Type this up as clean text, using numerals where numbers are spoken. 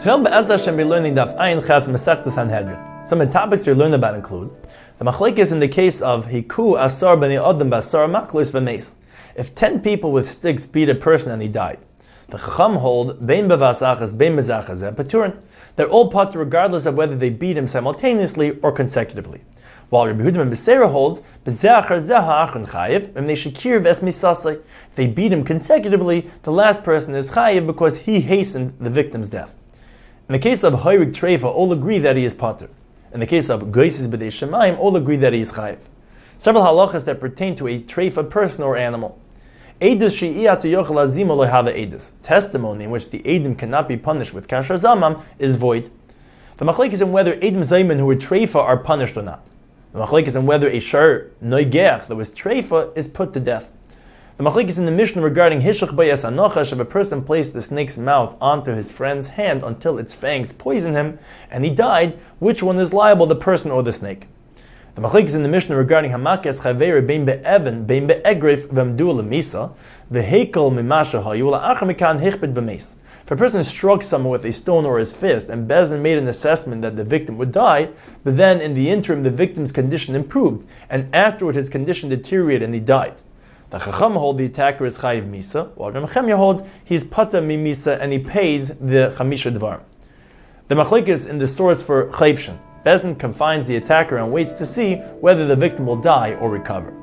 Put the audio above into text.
Today, Be'ez Hashem, we're learning Daf Ayin Ches Masechtas Sanhedrin. Some of the topics we're learning about include the machlekes in the case of Hiku Asar B'nei Adam B'Asar Maklos V'Meis. If 10 people with sticks beat a person and he died, the Chacham hold Bein B'Vasachas Bein Mezachas Paturin. They're all patur regardless of whether they beat him simultaneously or consecutively. While Rabbi Yehuda ben Beseira holds B'Zachar Zeha Achron Chayiv B'nei Shekir V'es Misasai. If they beat him consecutively, the last person is Chayiv because he hastened the victim's death. In the case of Hayrik Treifa, all agree that he is patur. In the case of Geisis B'dei Shemayim, all agree that he is chayiv. Several halachas that pertain to a treifa person or animal. Edus she'iyatu yochel azim lo have edus. Testimony in which the edim cannot be punished with kasher zamam is void. The machlek is in whether edim zayman who were treifa are punished or not. The machlek is in whether a shar noigeach that was treifa is put to death. The machlek is in the Mishnah regarding hishach bayas anochash, if a person placed the snake's mouth onto his friend's hand until its fangs poisoned him and he died, which one is liable, the person or the snake? The machlek is in the Mishnah regarding hamakes chaver bein be'evan bein be'egrif v'mdu l'misa v'hekel mimasha hayu la'achar mikan hichbed v'meis. If a person struck someone with a stone or his fist and Bezdin made an assessment that the victim would die, but then in the interim the victim's condition improved and afterward his condition deteriorated and he died, the Chacham hold the attacker is Chayiv Misa, while Reb Chemya holds he's Pata Mi Misa and he pays the Chamisha Dvar. The machlek is in the source for Chayvshin. Bezdin confines the attacker and waits to see whether the victim will die or recover.